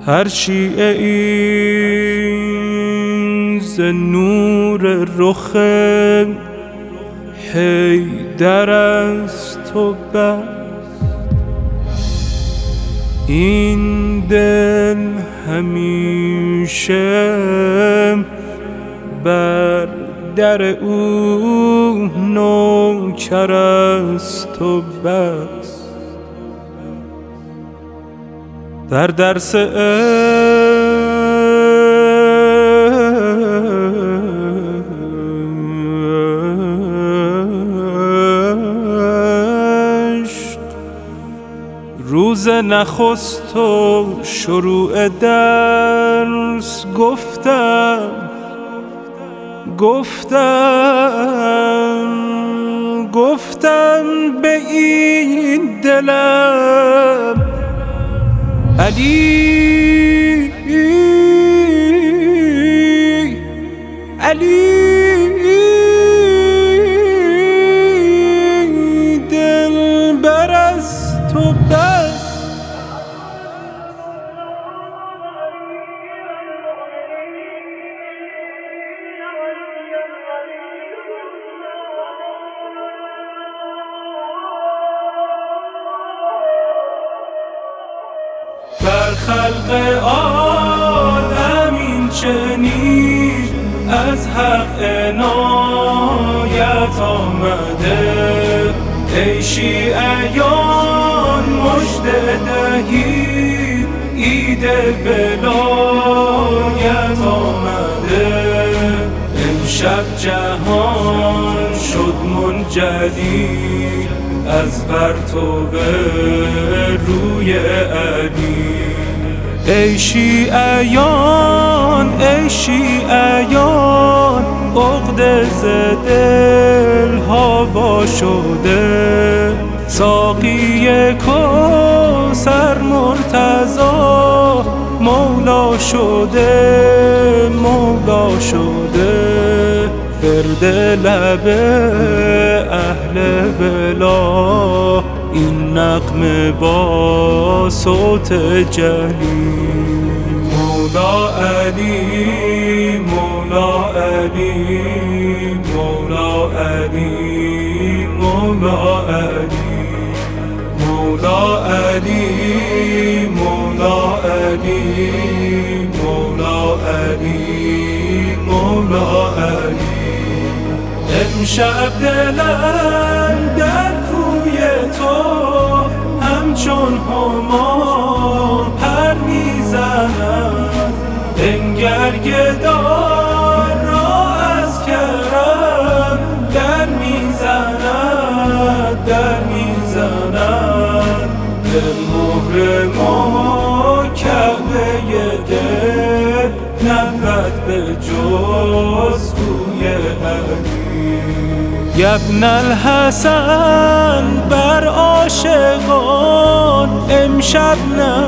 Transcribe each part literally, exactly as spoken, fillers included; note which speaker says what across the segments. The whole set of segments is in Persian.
Speaker 1: هر شیعه این ز نور رخ حیدر است و بس، این دل همیشه بر در او نوکر است و بس. در درس عشق روز نخست و شروع درس گفتم گفتم گفتم به این دلم علی علی دلبر است و بس. بر خلق عالم این چنین از حق عنایت آمده، ای شیعیان مژده دهید عید ولایت آمده. امشب جهان شد منجلی از پرتو روی علی. ای شیعیان ای شیعیان عقده ز دل ها وا شده، ساقی کوثر مرتضی مولا شده مولا شده. گرد لب اهل ولا این نغمه با صوت جلی. مولا علی مولا علی مولا علی مولا علی مولا علی مولا علی مولا علی مولا علی. امشب دلم در کوی تو همچون هما پر میزند، بنگر گدار را از کرم در میزند در میزند. به مهر ما کعبه دل نبود به جز کوی علی. ابن الحسن بر عاشقان امشب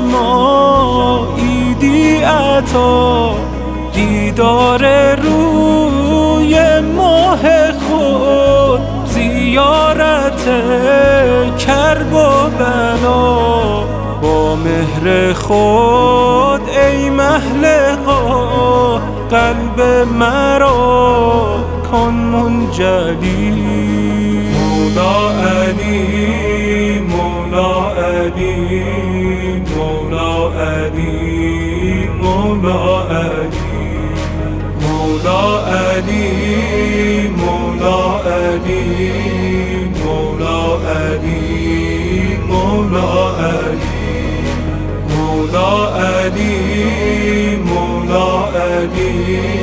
Speaker 1: نماییدی عطا، دیدار روی ماه خود زیارت کرب و بلا. با مهر خود ای محلقا قلب مرا کن منجلی. مولا علی مولا علی مولا علی مولا علی مولا علی مولا علی مولا علی مولا علی مولا علی مولا علی